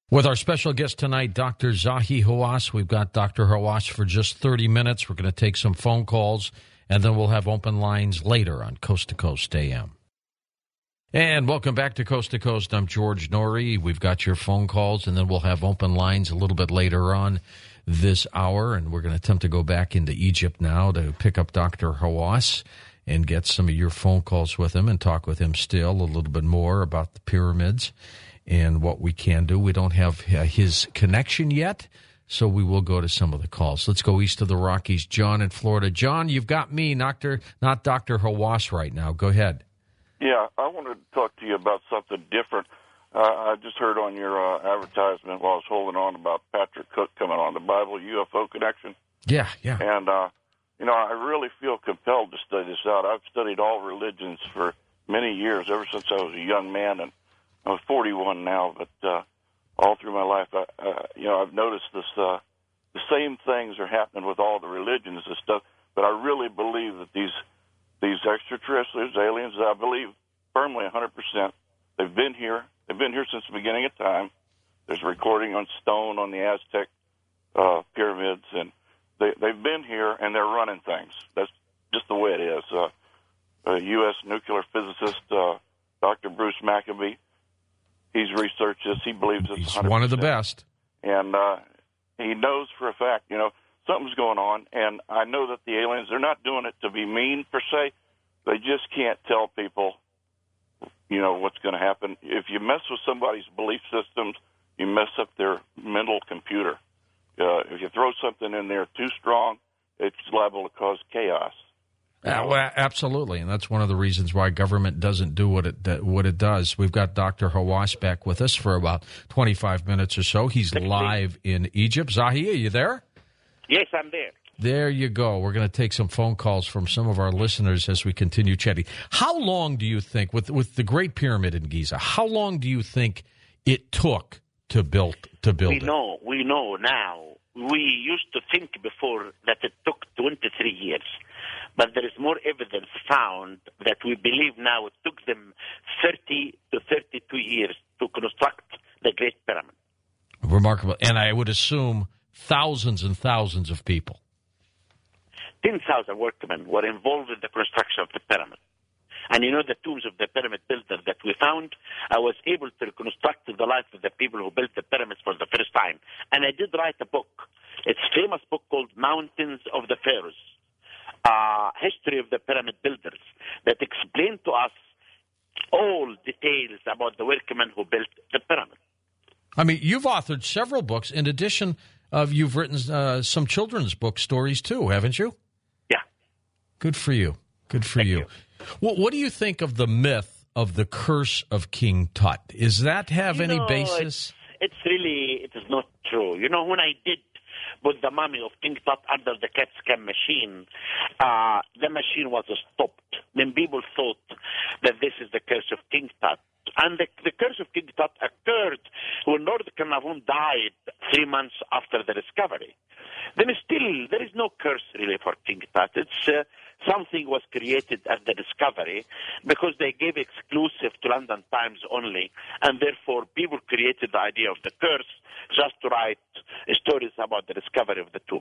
With our special guest tonight, Dr. Zahi Hawass. We've got Dr. Hawass for just 30 minutes. We're going to take some phone calls, and then we'll have open lines later on Coast to Coast AM. And welcome back to Coast. I'm George Noory. We've got your phone calls, and then we'll have open lines a little bit later on this hour, and we're going to attempt to go back into Egypt now to pick up Dr. Hawass and get some of your phone calls with him and talk with him still a little bit more about the pyramids and what we can do. We don't have his connection yet, so we will go to some of the calls. Let's go east of the Rockies. John in Florida. John, you've got me, not Dr. Hawass right now. Go ahead. Yeah, I wanted to talk to you about something different. I just heard on your advertisement while I was holding on about Patrick Cook coming on, the Bible UFO Connection. Yeah. And, I really feel compelled to study this out. I've studied all religions for many years, ever since I was a young man, and I'm 41 now, but all through my life, I've noticed this. The same things are happening with all the religions and stuff. But I really believe that these extraterrestrials, aliens, I believe firmly 100%. They've been here. They've been here since the beginning of time. There's recording on stone on the Aztec pyramids, and they've been here and they're running things. That's just the way it is. A U.S. nuclear physicist, Dr. Bruce Maccabee. He's researched this. He believes it's 100%. He's one of the best. And he knows for a fact, something's going on. And I know that the aliens, they're not doing it to be mean per se. They just can't tell people, what's going to happen. If you mess with somebody's belief systems, you mess up their mental computer. If you throw something in there too strong, it's liable to cause chaos. Well, absolutely, and that's one of the reasons why government doesn't do what it does. We've got Dr. Hawass back with us for about 25 minutes or so. He's live in Egypt. Zahi, are you there? Yes, I'm there. There you go. We're going to take some phone calls from some of our listeners as we continue chatting. How long do you think, with the Great Pyramid in Giza, how long do you think it took to build it? We know now. We used to think before that it took 23 years. But there is more evidence found that we believe now it took them 30 to 32 years to construct the Great Pyramid. Remarkable. And I would assume thousands and thousands of people. 10,000 workmen were involved in the construction of the pyramid. And the tombs of the pyramid builders that we found, I was able to reconstruct the life of the people who built the pyramids for the first time. And I did write a book. It's a famous book called Mountains of the Pharaohs. History of the pyramid builders that explain to us all details about the workmen who built the pyramid. I mean, you've authored several books. In addition, you've written some children's book stories too, haven't you? Yeah. Good for you. Thank you. What do you think of the myth of the curse of King Tut? Does that have any basis? It is not true. When I did put the mummy of King Tut under the CAT scan machine, the machine was stopped. Then people thought that this is the curse of King Tut. And the curse of King Tut occurred when Lord Carnarvon died 3 months after the discovery. Then still, there is no curse really for King Tut. It's something was created at the discovery because they gave exclusive to London Times only, and therefore people created the idea of the curse just to write stories about the discovery of the tomb.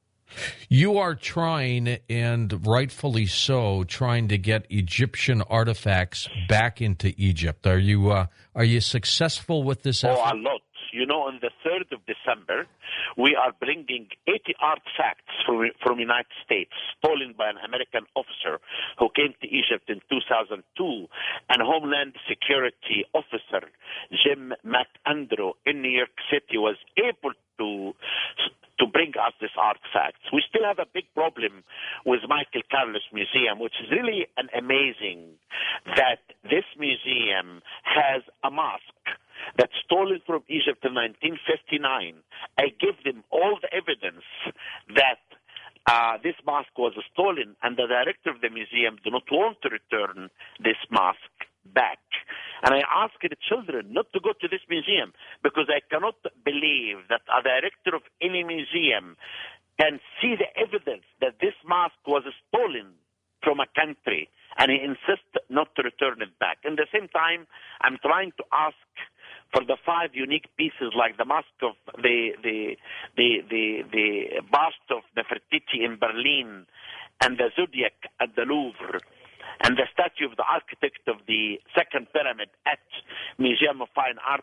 You are trying, and rightfully so, trying to get Egyptian artifacts back into Egypt. Are you successful with this effort? Oh, a lot. On the 3rd of December, we are bringing 80 artifacts from United States, stolen by an American officer who came to Egypt in 2002, and Homeland Security officer Jim McAndrew in New York City was able to bring us these artifacts. We still have a big problem with Michael Carlos Museum, which is really amazing that this museum has a mosque that's stolen from Egypt in 1959. I give them all the evidence that this mosque was stolen, and the director of the museum do not want to return this mosque back. And I ask the children not to go to this museum because I cannot believe that a director of any museum can see the evidence that this mosque was stolen from a country, and he insists not to return it back. At the same time, I'm trying to ask for the 5 unique pieces like the mask of the bust of Nefertiti in Berlin, and the zodiac at the Louvre, and the statue of the architect of the second pyramid at Museum of Fine Arts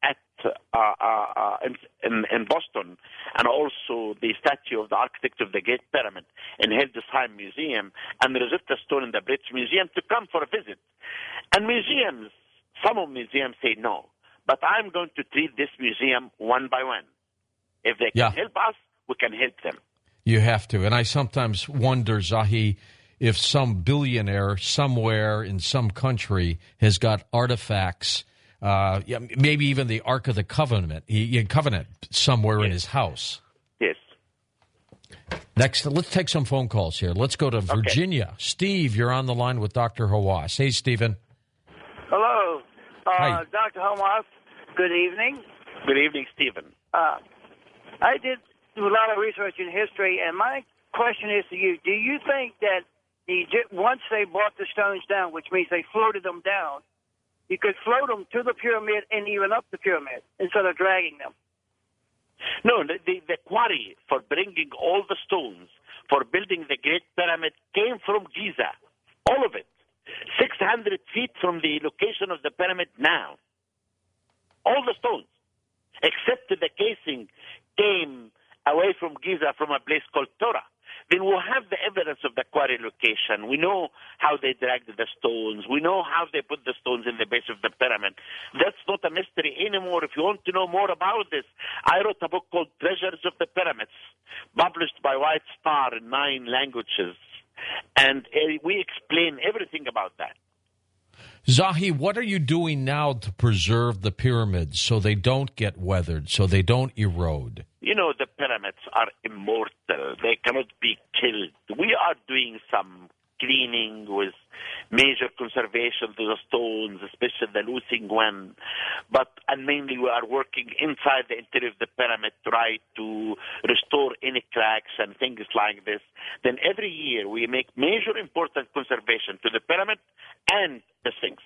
in Boston, and also the statue of the architect of the Great Pyramid in Hildesheim Museum, and the Rosetta Stone in the British Museum to come for a visit. And museums, some of museums say no, but I'm going to treat this museum one by one. If they can help us, we can help them. You have to. And I sometimes wonder, Zahi, if some billionaire somewhere in some country has got artifacts, maybe even the Ark of the Covenant somewhere in his house. Yes. Next, let's take some phone calls here. Let's go to Virginia. Okay. Steve, you're on the line with Dr. Hawass. Hey, Stephen. Hello. Hi. Dr. Hawass, good evening. Good evening, Stephen. I did do a lot of research in history, and my question is to you. Do you think that once they brought the stones down, which means they floated them down, you could float them to the pyramid and even up the pyramid instead of dragging them? No, the quarry for bringing all the stones for building the Great Pyramid came from Giza, all of it, 600 feet from the location of the pyramid now. All the stones, except the casing, came away from Giza from a place called Tora. Then we'll have the evidence of the quarry location. We know how they dragged the stones. We know how they put the stones in the base of the pyramid. That's not a mystery anymore. If you want to know more about this, I wrote a book called Treasures of the Pyramids, published by White Star in 9 languages. And we explain everything about that. Zahi, what are you doing now to preserve the pyramids so they don't get weathered, so they don't erode? You know, the pyramids are immortal. They cannot be killed. We are doing some cleaning with major conservation to the stones, especially the losing one. And mainly we are working inside the interior of the pyramid to try to restore any cracks and things like this. Then every year we make major important conservation to the pyramid and the Sphinx.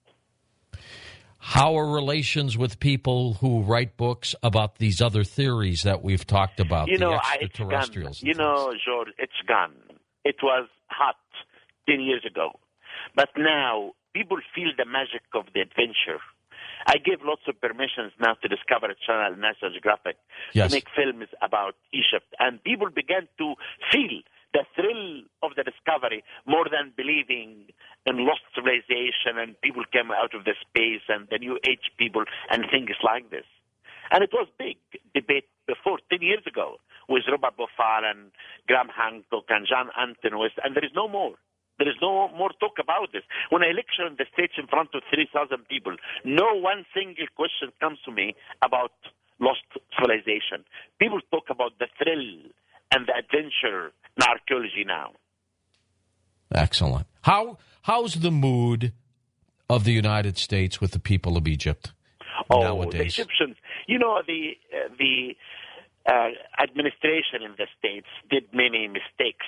How are relations with people who write books about these other theories that we've talked about, the extraterrestrials? You know, George, it's gone. It was hot 10 years ago. But now people feel the magic of the adventure. I give lots of permissions now to Discovery Channel and National Geographic to make films about Egypt. And people began to feel the thrill of the discovery more than believing in lost civilization and people came out of the space and the New Age people and things like this. And it was big debate before, 10 years ago, with Robert Bofal and Graham Hancock and John Anton West, and there is no more. There is no more talk about this. When I lecture on the stage in front of 3,000 people, no one single question comes to me about lost civilization. People talk about the thrill and the adventure in archaeology now. Excellent. How's the mood of the United States with the people of Egypt nowadays? The Egyptians, you know, the administration in the States did many mistakes.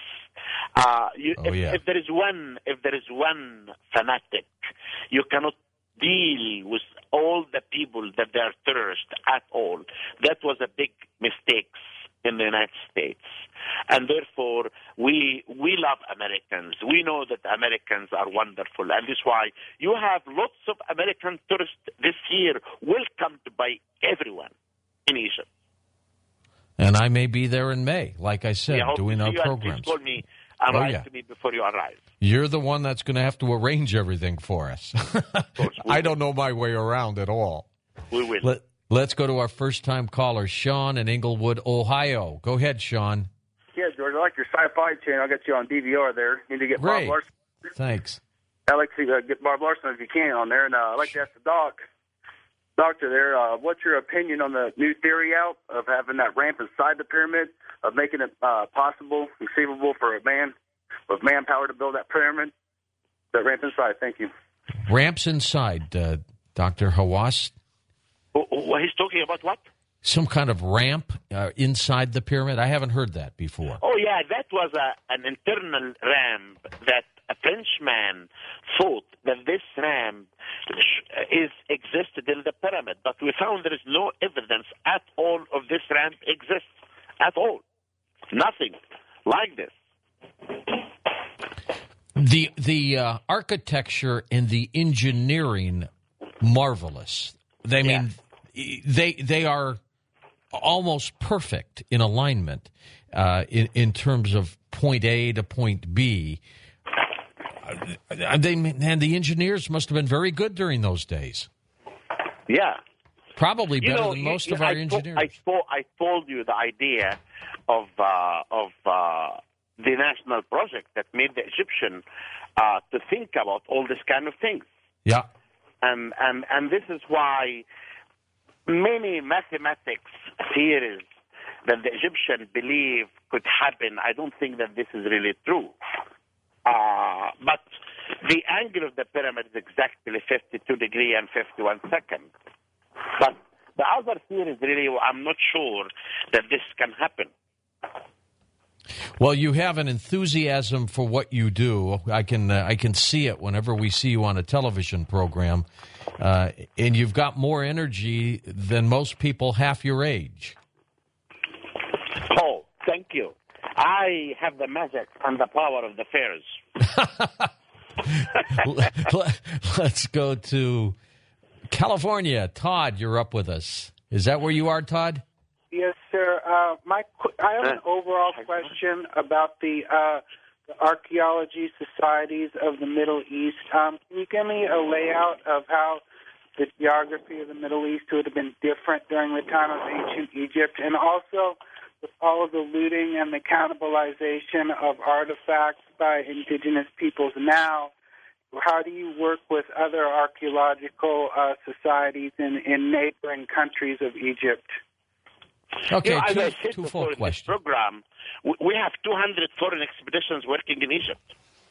If there is one fanatic, you cannot deal with all the people that they are terrorists at all. That was a big mistake in the United States. And therefore, we love Americans. We know that Americans are wonderful. And that's why you have lots of American tourists this year welcomed by everyone in Egypt. And I may be there in May, like I said, doing our programs. Please call me and write to me before you arrive. You're the one that's going to have to arrange everything for us. Of course, I don't know my way around at all. We will. Let's go to our first-time caller, Sean in Englewood, Ohio. Go ahead, Sean. Yeah, George, I like your sci-fi channel. I'll get you on DVR there. Need to get Bob Larson. Thanks. I'd like to get Bob Larson if you can on there. And I'd like to ask the doctor there, what's your opinion on the new theory out of having that ramp inside the pyramid, of making it possible, conceivable for a man with manpower to build that pyramid? That ramp inside, thank you. Ramps inside, Dr. Hawass? He's talking about what? Some kind of ramp inside the pyramid? I haven't heard that before. Oh, yeah, that was an internal ramp that a Frenchman thought that this ramp existed in the pyramid, but we found there is no evidence at all of this ramp exists at all. Nothing like this. The architecture and the engineering, marvelous. They are almost perfect in alignment in terms of point A to point B. And the engineers must have been very good during those days. Yeah. Probably better than most of our engineers. I told you the idea of the national project that made the Egyptian to think about all this kind of things. Yeah. And this is why many mathematics theories that the Egyptian believe could happen, I don't think that this is really true. But the angle of the pyramid is exactly 52 degrees and 51 seconds. But the other theories, really, I'm not sure that this can happen. Well, you have an enthusiasm for what you do. I can see it whenever we see you on a television program, and you've got more energy than most people half your age. Oh, thank you. I have the magic and the power of the fairs. Let's go to California. Todd, you're up with us. Is that where you are, Todd? Yes, sir. I have an overall question about the archaeology societies of the Middle East. Can you give me a layout of how the geography of the Middle East would have been different during the time of ancient Egypt, and also with all of the looting and the cannibalization of artifacts by indigenous peoples now, how do you work with other archaeological societies in neighboring countries of Egypt? Okay, as I said two before full in questions. this program, we have 200 foreign expeditions working in Egypt.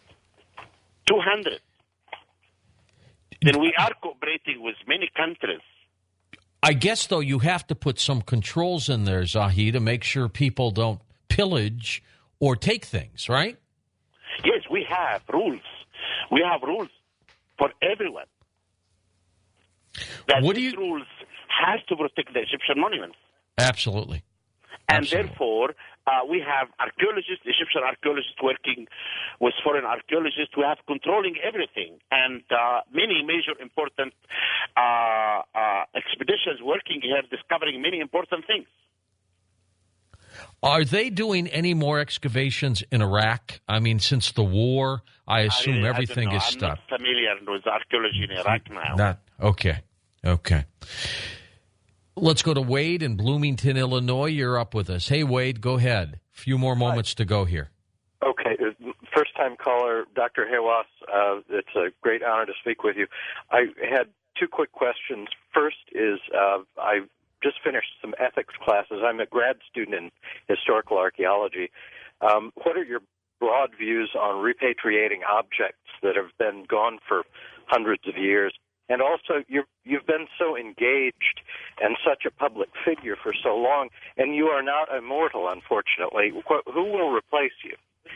200. And we are cooperating with many countries. I guess, though, you have to put some controls in there, Zahi, to make sure people don't pillage or take things, right? Yes, we have rules. We have rules for everyone. These rules has to protect the Egyptian monuments. Absolutely. And Absolutely. therefore, we have archaeologists, Egyptian archaeologists working with foreign archaeologists. We have controlling everything. And many major important expeditions working here, discovering many important things. Are they doing any more excavations in Iraq? I mean, since the war, I assume everything is stopped. I'm not familiar with archaeology in Iraq now. Okay. Let's go to Wade in Bloomington, Illinois. You're up with us. Hey, Wade, go ahead. A few more moments to go here. Okay. First-time caller, Dr. Hawass, it's a great honor to speak with you. I had two quick questions. First is I just finished some ethics classes. I'm a grad student in historical archaeology. What are your broad views on repatriating objects that have been gone for hundreds of years? And also, you've been so engaged and such a public figure for so long, and you are not immortal, unfortunately. Who will replace you?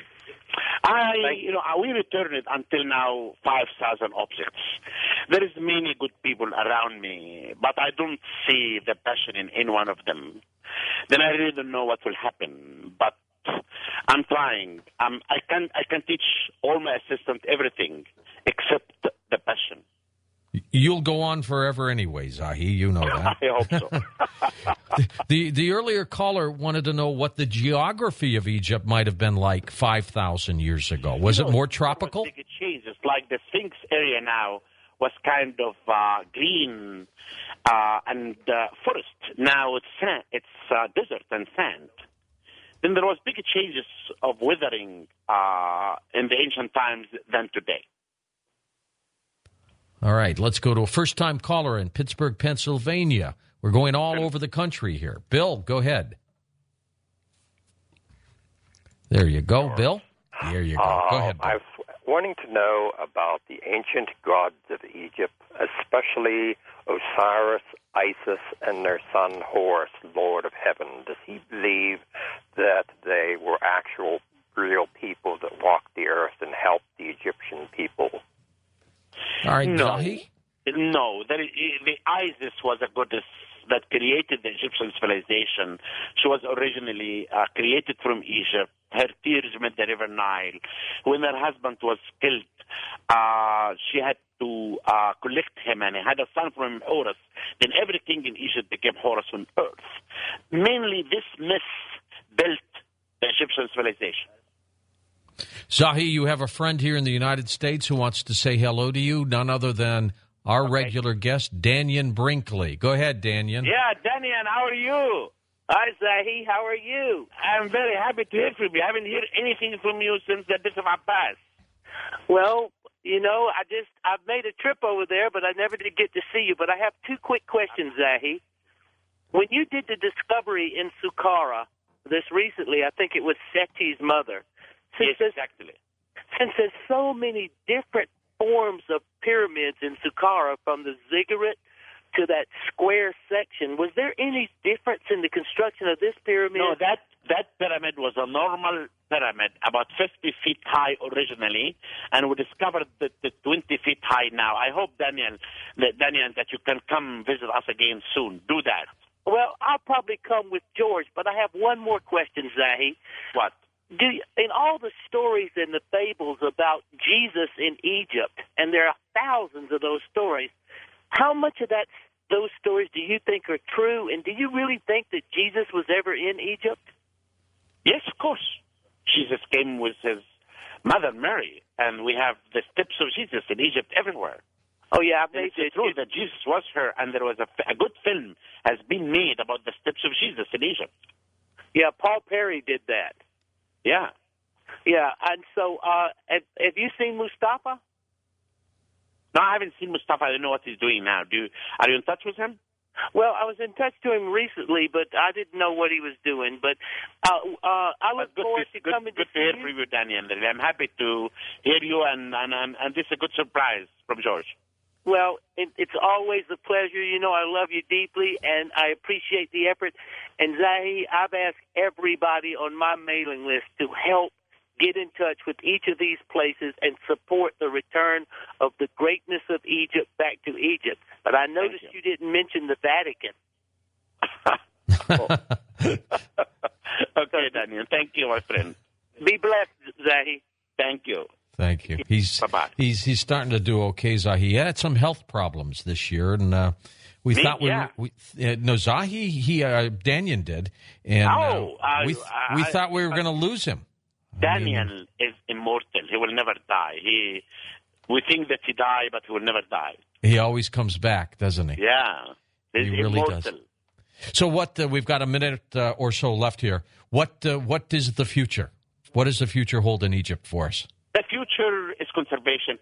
We returned until now 5,000 objects. There is many good people around me, but I don't see the passion in any one of them. Then I really don't know what will happen. But I'm trying. I can teach all my assistants everything except the passion. You'll go on forever anyway, Zahi. You know that. I hope so. The earlier caller wanted to know what the geography of Egypt might have been like 5,000 years ago. Was it more tropical? Big changes, like the Sphinx area now was kind of green and forest. Now it's sand. It's desert and sand. Then there was big changes of weathering in the ancient times than today. All right, let's go to a first-time caller in Pittsburgh, Pennsylvania. We're going all over the country here. Bill, go ahead. There you go, Bill. There you go. Go ahead, Bill. I was wanting to know about the ancient gods of Egypt, especially Osiris, Isis, and their son Horus, Lord of Heaven. Does he believe that they were actual real people that walked the earth and helped the Egyptian people? All right, No. Zahi? No, the Isis was a goddess that created the Egyptian civilization. She was originally created from Egypt. Her tears met the river Nile. When her husband was killed, she had to collect him, and he had a son from him, Horus. Then every king in Egypt became Horus on earth. Mainly this myth built the Egyptian civilization. Zahi, you have a friend here in the United States who wants to say hello to you, none other than our regular guest, Danyan Brinkley. Go ahead, Danyan. Yeah, Danyan, how are you? Hi, Zahi. How are you? I'm very happy to hear from you. I haven't heard anything from you since the death of Abbas. Well, you know, I've made a trip over there, but I never did get to see you. But I have two quick questions, Zahi. When you did the discovery in Saqqara this recently, I think it was Seti's mother. Yes, exactly. Since there's so many different forms of pyramids in Saqqara, from the ziggurat to that square section, was there any difference in the construction of this pyramid? No, that pyramid was a normal pyramid, about 50 feet high originally, and we discovered the 20 feet high now. I hope, Daniel, that you can come visit us again soon. Do that. Well, I'll probably come with George, but I have one more question, Zahi. What? In all the stories and the fables about Jesus in Egypt, and there are thousands of those stories, how much of those stories do you think are true, and do you really think that Jesus was ever in Egypt? Yes, of course. Jesus came with his mother Mary, and we have the steps of Jesus in Egypt everywhere. Oh, yeah, it's true that Jesus was her, and there was a good film has been made about the steps of Jesus in Egypt. Yeah, Paul Perry did that. Yeah. Yeah, and so have you seen Mustafa? No, I haven't seen Mustafa. I don't know what he's doing now. Are you in touch with him? Well, I was in touch to him recently, but I didn't know what he was doing. But I look forward to coming to see you. Good to hear from you, Daniel. I'm happy to hear you, and this is a good surprise from George. Well, it's always a pleasure. You know, I love you deeply, and I appreciate the effort. And, Zahi, I've asked everybody on my mailing list to help get in touch with each of these places and support the return of the greatness of Egypt back to Egypt. But I noticed you didn't mention the Vatican. Okay, Daniel. Thank you, my friend. Be blessed, Zahi. Thank you. Thank you. He's starting to do okay, Zahi. He had some health problems this year, and Zahi, Danyan did, and we thought we were going to lose him. Daniel is immortal. He will never die. We think that he died, but he will never die. He always comes back, doesn't he? Yeah. He really does. So we've got a minute or so left here. What is the future? What does the future hold in Egypt for us? The future is conservation.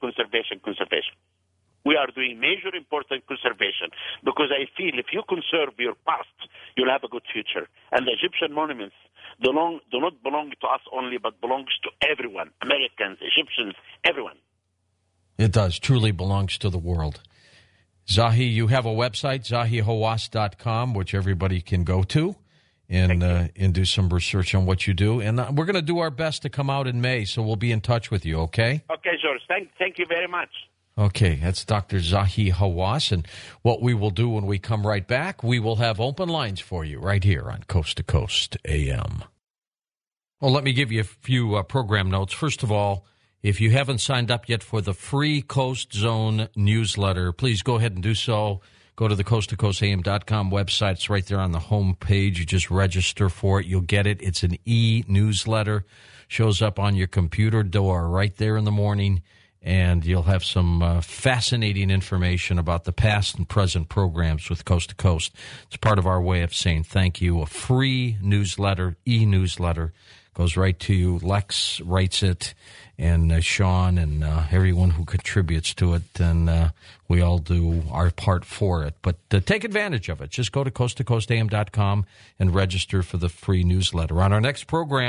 We are doing major important conservation because I feel if you conserve your past, you'll have a good future. And the Egyptian monuments do not belong to us only, but belongs to everyone, Americans, Egyptians, everyone. It does. Truly belongs to the world. Zahi, you have a website, zahihawass.com, which everybody can go to and do some research on what you do. And we're going to do our best to come out in May, so we'll be in touch with you, okay? Okay, George. Thank you very much. Okay, that's Dr. Zahi Hawass. And what we will do when we come right back, we will have open lines for you right here on Coast to Coast AM. Well, let me give you a few program notes. First of all, if you haven't signed up yet for the free Coast Zone newsletter, please go ahead and do so. Go to the coasttocoastam.com website. It's right there on the home page. You just register for it. You'll get it. It's an e-newsletter. Shows up on your computer door right there in the morning, and you'll have some fascinating information about the past and present programs with Coast to Coast. It's part of our way of saying thank you. A free newsletter, e-newsletter, goes right to you. Lex writes it, and Sean and everyone who contributes to it, and we all do our part for it. But take advantage of it. Just go to coasttocoastam.com and register for the free newsletter. On our next program,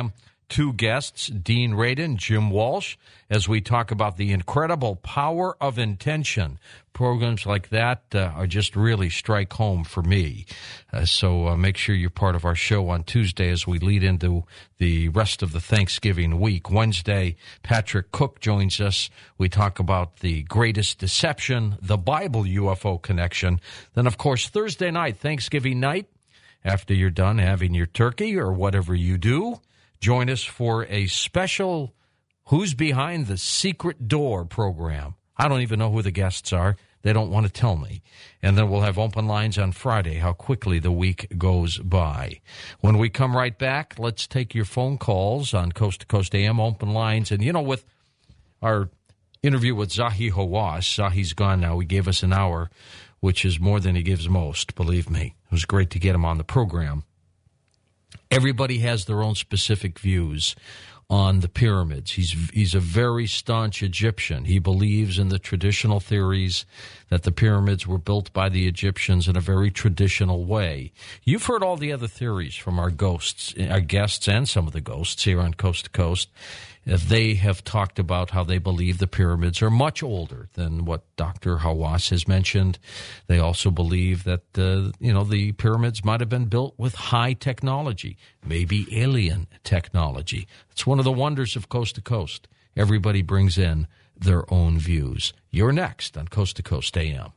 two guests, Dean Radin, Jim Walsh, as we talk about the incredible power of intention. Programs like that are just really strike home for me. So make sure you're part of our show on Tuesday as we lead into the rest of the Thanksgiving week. Wednesday, Patrick Cook joins us. We talk about the greatest deception, the Bible UFO connection. Then, of course, Thursday night, Thanksgiving night, after you're done having your turkey or whatever you do, join us for a special Who's Behind the Secret Door program. I don't even know who the guests are. They don't want to tell me. And then we'll have open lines on Friday, how quickly the week goes by. When we come right back, let's take your phone calls on Coast to Coast AM, open lines. And, you know, with our interview with Zahi Hawass, Zahi's gone now. He gave us an hour, which is more than he gives most, believe me. It was great to get him on the program. Everybody has their own specific views on the pyramids. He's a very staunch Egyptian. He believes in the traditional theories that the pyramids were built by the Egyptians in a very traditional way. You've heard all the other theories from our guests, and some of the ghosts here on Coast to Coast. They have talked about how they believe the pyramids are much older than what Dr. Hawass has mentioned. They also believe that, the pyramids might have been built with high technology, maybe alien technology. It's one of the wonders of Coast to Coast. Everybody brings in their own views. You're next on Coast to Coast AM.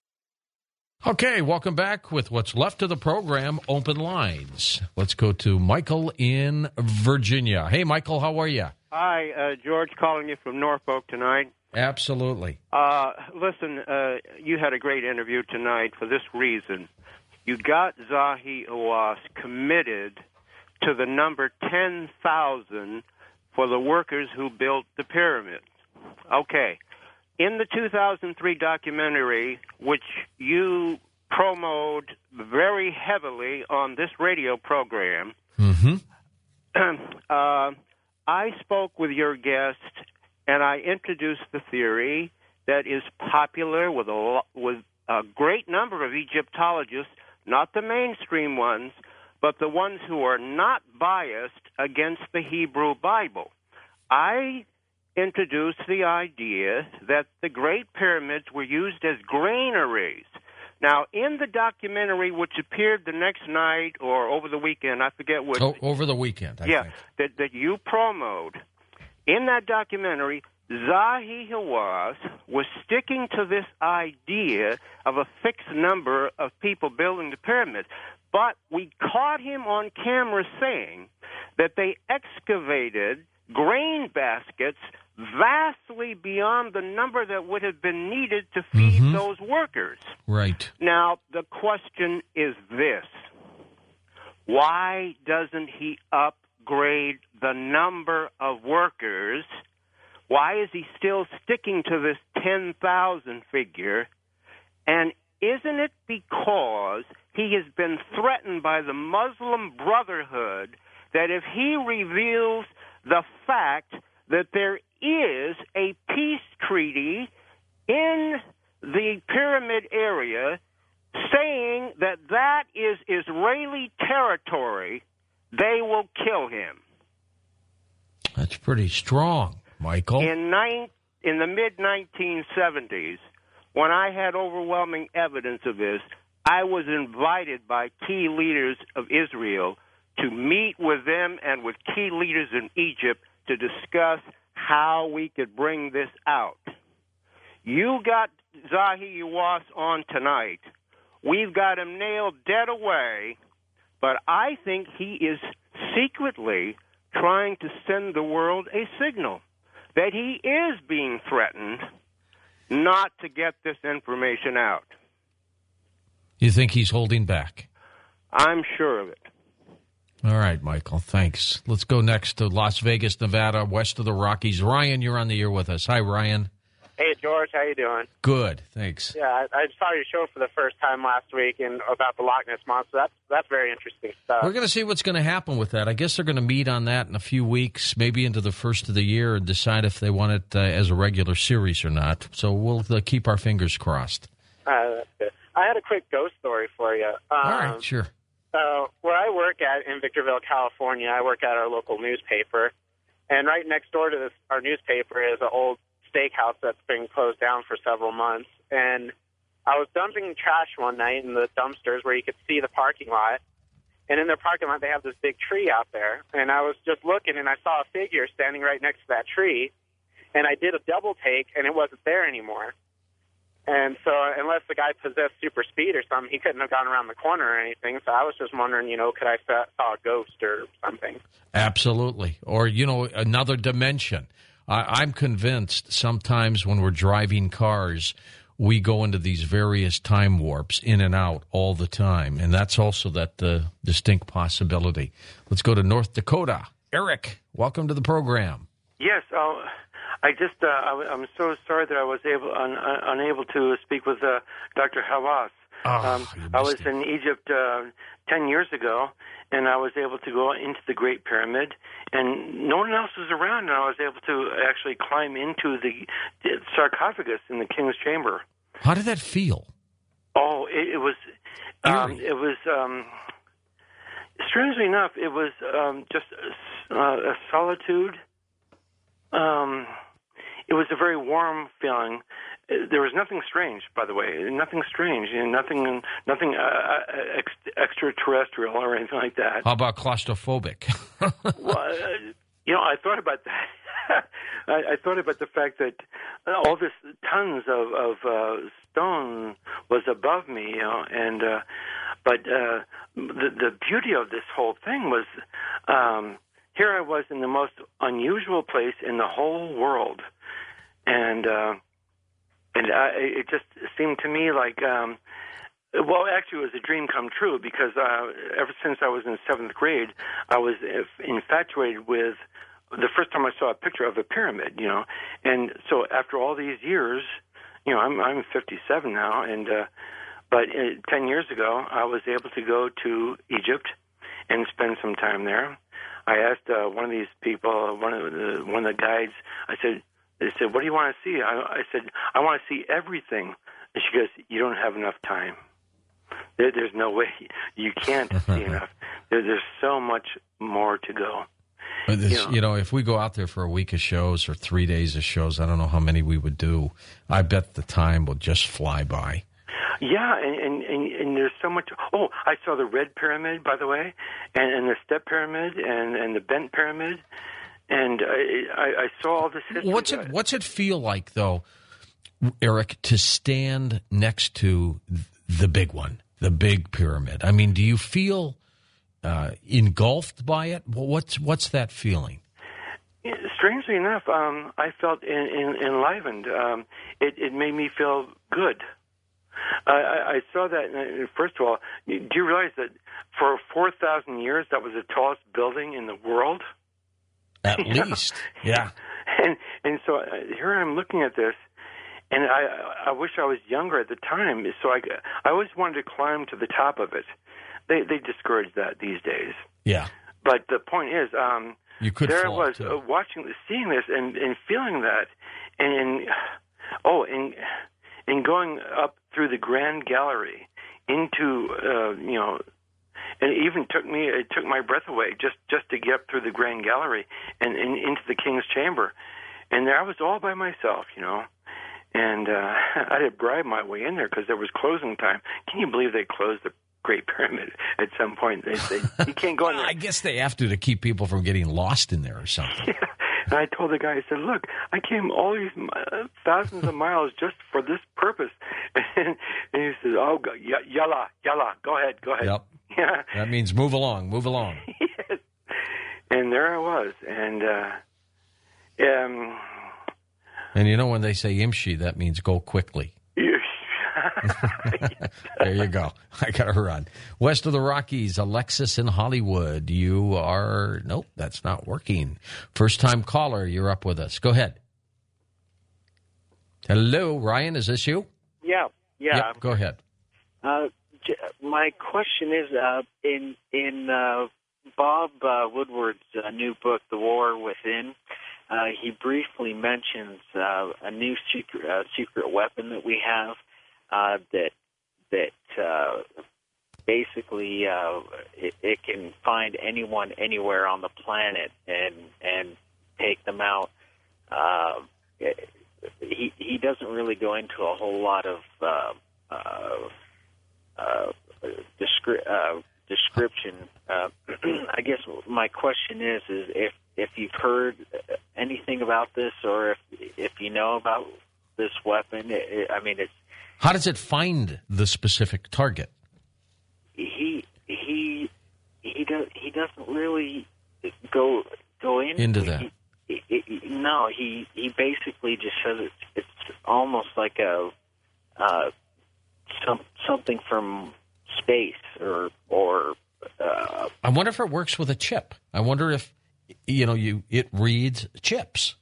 Okay, welcome back with what's left of the program, Open Lines. Let's go to Michael in Virginia. Hey, Michael, how are you? Hi, George, calling you from Norfolk tonight. Absolutely. Listen, you had a great interview tonight for this reason. You got Zahi Hawass committed to the number 10,000 for the workers who built the pyramids. Okay. In the 2003 documentary, which you promoted very heavily on this radio program, I spoke with your guest, and I introduced the theory that is popular with a great number of Egyptologists, not the mainstream ones, but the ones who are not biased against the Hebrew Bible. I introduced the idea that the Great Pyramids were used as granaries. Now, in the documentary, which appeared the next night or over the weekend, I forget which. Over the weekend, I think. That you promoted, in that documentary, Zahi Hawass was sticking to this idea of a fixed number of people building the pyramids. But we caught him on camera saying that they excavated grain baskets vastly beyond the number that would have been needed to feed those workers. Right. Now, the question is this. Why doesn't he upgrade the number of workers? Why is he still sticking to this 10,000 figure? And isn't it because he has been threatened by the Muslim Brotherhood that if he reveals the fact that there is a peace treaty in the pyramid area saying that that is Israeli territory, they will kill him? That's pretty strong, Michael. In the mid-1970s, when I had overwhelming evidence of this, I was invited by key leaders of Israel to meet with them and with key leaders in Egypt to discuss how we could bring this out. You got Zahi Hawass on tonight. We've got him nailed dead away, but I think he is secretly trying to send the world a signal that he is being threatened not to get this information out. You think he's holding back? I'm sure of it. All right, Michael, thanks. Let's go next to Las Vegas, Nevada, west of the Rockies. Ryan, you're on the air with us. Hi, Ryan. Hey, George, how you doing? Good, thanks. Yeah, I saw your show for the first time last week and about the Loch Ness Monster. That's very interesting stuff. We're going to see what's going to happen with that. I guess they're going to meet on that in a few weeks, maybe into the first of the year, and decide if they want it as a regular series or not. So we'll keep our fingers crossed. That's good. I had a quick ghost story for you. All right, sure. Where I work at in Victorville, California, I work at our local newspaper, And right next door to our newspaper is an old steakhouse that's been closed down for several months. And I was dumping trash one night in the dumpsters where you could see the parking lot. And in their parking lot, they have this big tree out there. And I was just looking, and I saw a figure standing right next to that tree. And I did a double take, and it wasn't there anymore. And so unless the guy possessed super speed or something, he couldn't have gone around the corner or anything. So I was just wondering, could I saw a ghost or something? Absolutely. Or, another dimension. I'm convinced sometimes when we're driving cars, we go into these various time warps in and out all the time. And that's also that distinct possibility. Let's go to North Dakota. Eric, welcome to the program. Yes, I'm so sorry that I was unable to speak with Dr. Hawass. I was in Egypt 10 years ago, and I was able to go into the Great Pyramid, and no one else was around, and I was able to actually climb into the sarcophagus in the king's chamber. How did that feel? Oh, it was strangely enough, it was just a solitude. It was a very warm feeling. There was nothing strange, by the way. Nothing strange, nothing extraterrestrial or anything like that. How about claustrophobic? Well, I thought about that. I thought about the fact that all this tons of stone was above me, but the beauty of this whole thing was here I was in the most unusual place in the whole world, and it just seemed to me like, well, actually, it was a dream come true because ever since I was in 7th grade, I was infatuated with the first time I saw a picture of a pyramid, and so after all these years, I'm 57 now, and but 10 years ago, I was able to go to Egypt and spend some time there. I asked one of these people, one of the guides. They said, "What do you want to see?" I said, "I want to see everything." And she goes, "You don't have enough time. There's no way you can't see enough. There's so much more to go." But if we go out there for a week of shows or 3 days of shows, I don't know how many we would do. I bet the time will just fly by. Yeah, and there's so much. Oh, I saw the Red Pyramid, by the way, and the Step Pyramid, and the Bent Pyramid, and I saw all this history. What's it feel like, though, Eric, to stand next to the big one, the big pyramid? I mean, do you feel engulfed by it? What's that feeling? Strangely enough, I felt enlivened. It made me feel good. I saw that, and first of all, do you realize that for 4,000 years that was the tallest building in the world? At least, yeah. And so here I'm looking at this, and I wish I was younger at the time, so I always wanted to climb to the top of it. They discourage that these days. Yeah. But the point is, you could there fall I was seeing this and feeling that, and going up through the Grand Gallery into, and it even took my breath away just to get up through the Grand Gallery and into the King's Chamber. And there I was all by myself, and I had bribed my way in there because there was closing time. Can you believe they closed the Great Pyramid at some point? They you can't go in there. I guess they have to keep people from getting lost in there or something. Yeah. And I told the guy, I said, "Look, I came all these thousands of miles just for this purpose." And he says, "Oh, yalla, go ahead." Yep. Yeah. That means move along. Yes. And there I was, and when they say imshi, that means go quickly. There you go. I got to run. West of the Rockies, Alexis in Hollywood. You are... Nope, that's not working. First-time caller, you're up with us. Go ahead. Hello, Ryan, is this you? Yeah. Yep, go ahead. My question is, in Bob Woodward's new book, The War Within, he briefly mentions a new secret weapon that we have, that basically it can find anyone anywhere on the planet and take them out. He doesn't really go into a whole lot of description. I guess my question is if you've heard anything about this, or if you know about this weapon. It's how does it find the specific target? He doesn't really go into that. No, he basically just says it's almost like a something from space or I wonder if it works with a chip. I wonder if it reads chips.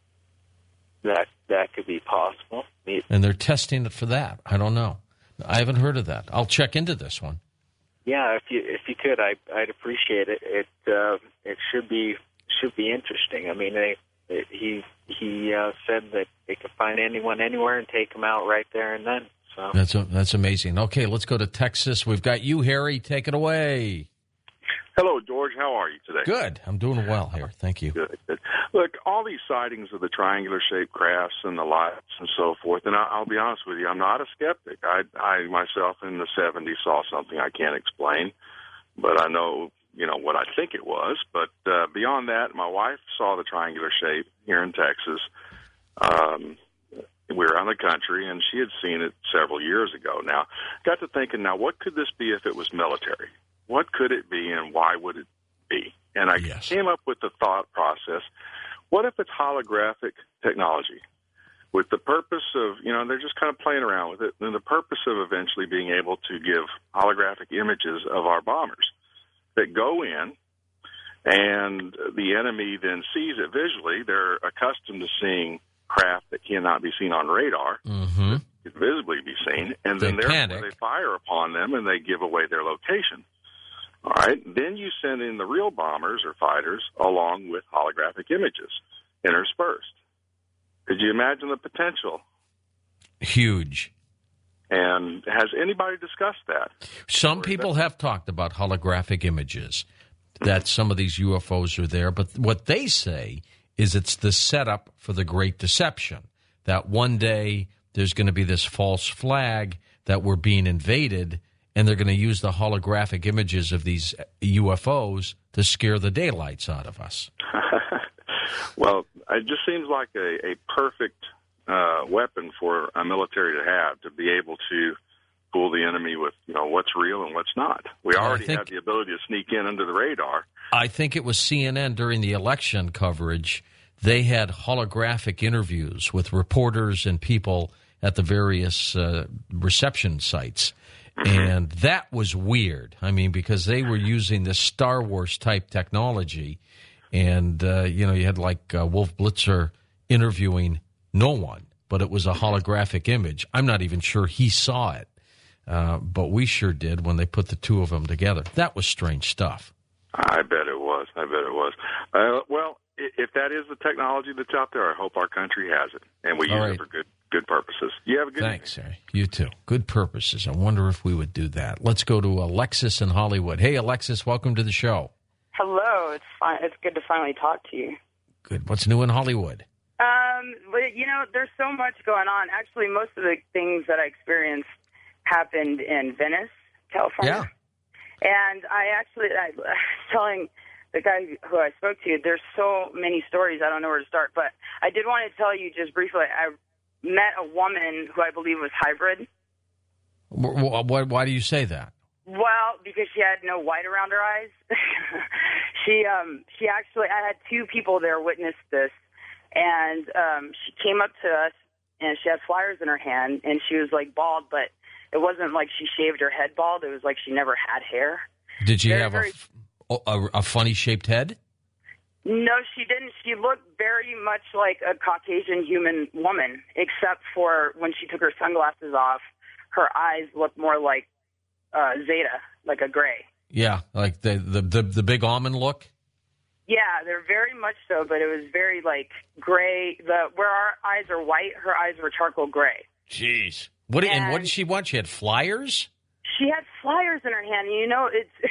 That could be possible. And they're testing it for that. I don't know. I haven't heard of that. I'll check into this one. Yeah, if you could, I'd appreciate it. It should be interesting. I mean, he said that they could find anyone anywhere and take them out right there and then. So that's amazing. Okay, let's go to Texas. We've got you, Harry. Take it away. Hello, George. How are you today? Good. I'm doing well here. Thank you. Good. Look, all these sightings of the triangular-shaped crafts and the lights and so forth, and I'll be honest with you, I'm not a skeptic. I myself in the 70s saw something I can't explain, but I know, what I think it was. But beyond that, my wife saw the triangular shape here in Texas. We were out in the country, and she had seen it several years ago. Now, got to thinking, what could this be if it was military? What could it be, and why would it be? And I came up with the thought process, what if it's holographic technology with the purpose of, they're just kind of playing around with it, and the purpose of eventually being able to give holographic images of our bombers that go in, and the enemy then sees it visually. They're accustomed to seeing craft that cannot be seen on radar, visibly be seen, and then therefore they fire upon them and they give away their location. All right, then you send in the real bombers or fighters along with holographic images interspersed. Could you imagine the potential? Huge. And has anybody discussed that? Some people have talked about holographic images, that some of these UFOs are there, but what they say is it's the setup for the Great Deception, that one day there's going to be this false flag that we're being invaded, and they're going to use the holographic images of these UFOs to scare the daylights out of us. Well, it just seems like a perfect weapon for a military to have, to be able to fool the enemy with, what's real and what's not. We already have the ability to sneak in under the radar. I think it was CNN during the election coverage. They had holographic interviews with reporters and people at the various reception sites. And that was weird. I mean, because they were using this Star Wars type technology. And, you had like Wolf Blitzer interviewing no one, but it was a holographic image. I'm not even sure he saw it, but we sure did when they put the two of them together. That was strange stuff. I bet it was. Well, if that is the technology that's out there, I hope our country has it, and we use it for good purposes. You have a good Thanks, Harry. You too. Good purposes. I wonder if we would do that. Let's go to Alexis in Hollywood. Hey, Alexis, welcome to the show. Hello. It's fine. It's good to finally talk to you. Good. What's new in Hollywood? There's so much going on. Actually, most of the things that I experienced happened in Venice, California. Yeah. And I was telling the guy who I spoke to, there's so many stories, I don't know where to start. But I did want to tell you just briefly, I met a woman who I believe was hybrid. Why do you say that? Well, because she had no white around her eyes. She actually, I had two people there witness this, and she came up to us, and she had flyers in her hand, and she was like bald, but it wasn't like she shaved her head bald. It was like she never had hair. Did she have a funny shaped head? No, she didn't. She looked very much like a Caucasian human woman, except for when she took her sunglasses off, her eyes looked more like Zeta, like a gray. Yeah, like the big almond look? Yeah, they're very much so, but it was very like gray. Where our eyes are white, her eyes were charcoal gray. Jeez. And what did she want? She had flyers? She had flyers in her hand. And,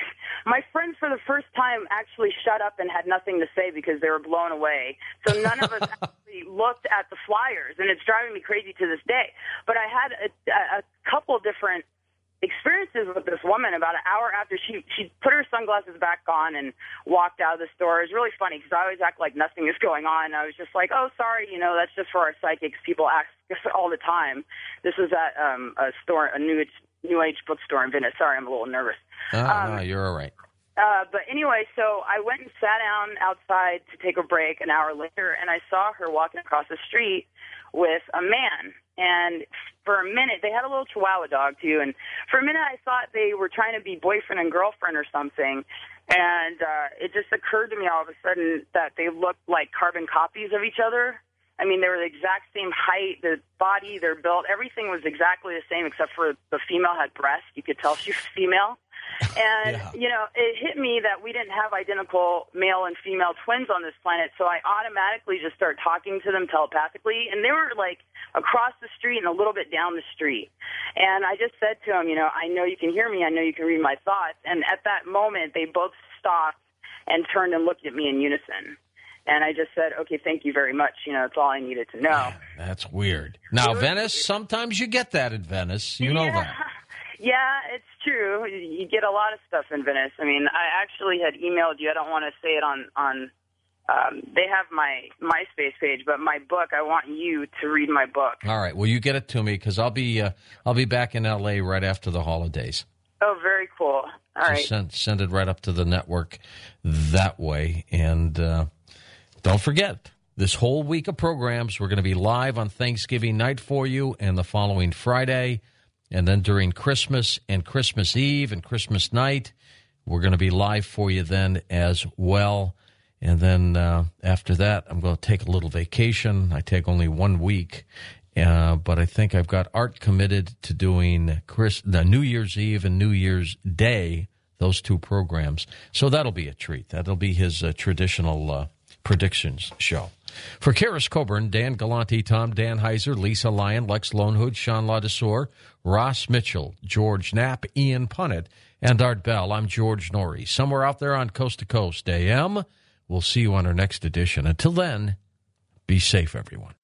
my friends for the first time actually shut up and had nothing to say because they were blown away. So none of us actually looked at the flyers, and it's driving me crazy to this day. But I had a couple different experiences with this woman about an hour after she put her sunglasses back on and walked out of the store. It was really funny because I always act like nothing is going on. I was just like, oh, sorry, that's just for our psychics. People ask us all the time. This was at a store, a New Age bookstore in Venice. Sorry, I'm a little nervous. No, you're all right. But anyway, so I went and sat down outside to take a break an hour later, and I saw her walking across the street with a man. And for a minute, they had a little Chihuahua dog, too. And for a minute, I thought they were trying to be boyfriend and girlfriend or something. And it just occurred to me all of a sudden that they looked like carbon copies of each other. I mean, they were the exact same height, the body, their build, everything was exactly the same except for the female had breasts. You could tell she was female. And, it hit me that we didn't have identical male and female twins on this planet, so I automatically just started talking to them telepathically, and they were, like, across the street and a little bit down the street. And I just said to them, I know you can hear me, I know you can read my thoughts. And at that moment, they both stopped and turned and looked at me in unison. And I just said, okay, thank you very much. That's all I needed to know. That's weird. Now, Venice, sometimes you get that in Venice. You know that. Yeah, it's true. You get a lot of stuff in Venice. I mean, I actually had emailed you. I don't want to say it on they have my MySpace page, but my book, I want you to read my book. All right. Well, you get it to me because I'll be back in L.A. right after the holidays. Oh, very cool. All right. Send it right up to the network that way. And don't forget, this whole week of programs, we're going to be live on Thanksgiving night for you and the following Friday. And then during Christmas and Christmas Eve and Christmas night, we're going to be live for you then as well. And then after that, I'm going to take a little vacation. I take only 1 week. But I think I've got Art committed to doing the New Year's Eve and New Year's Day, those two programs. So that'll be a treat. That'll be his traditional predictions show. For Karis Coburn, Dan Galante, Tom Danheiser, Lisa Lyon, Lex Lonehood, Sean Ladesseur, Ross Mitchell, George Knapp, Ian Punnett, and Art Bell, I'm George Norrie. Somewhere out there on Coast to Coast AM. We'll see you on our next edition. Until then, be safe, everyone.